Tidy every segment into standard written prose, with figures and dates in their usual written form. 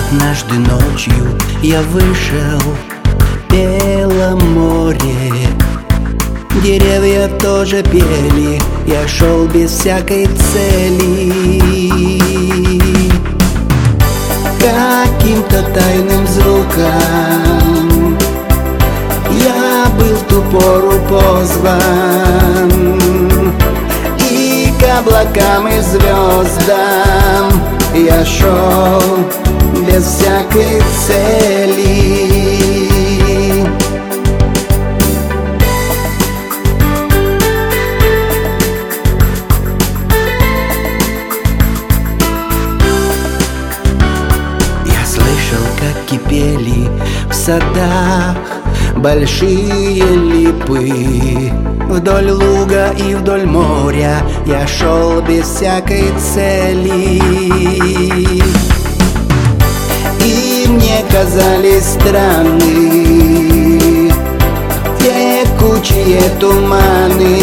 Однажды ночью я вышел, пело море, деревья тоже пели, я шел без всякой цели. Каким-то тайным звуком я был в ту пору позван, и к облакам и звездам я шел без всякой цели. Я слышал, как кипели в садах большие липы. Вдоль луга и вдоль моря я шел без всякой цели. И мне казались странны текучие туманы,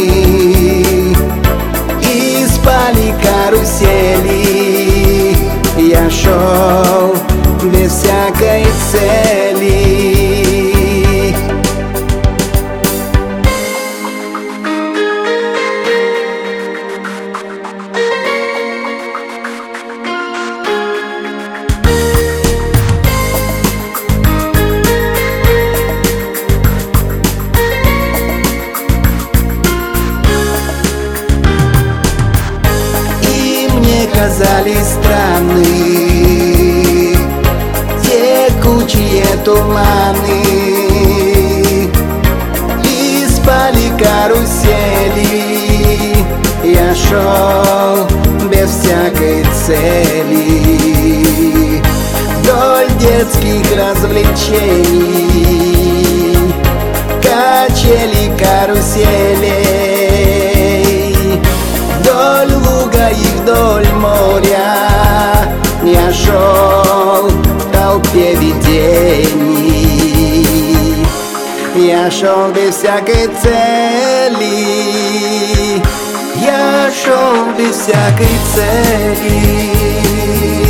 и спали карусели, я шел без всякой цели. Казались странны текучие туманы, и спали карусели, я шел без всякой цели. Вдоль детских развлечений, качели, карусели, вдоль луга и вдоль моря я шел в толпе видений, я шел без всякой цели, я шел без всякой цели.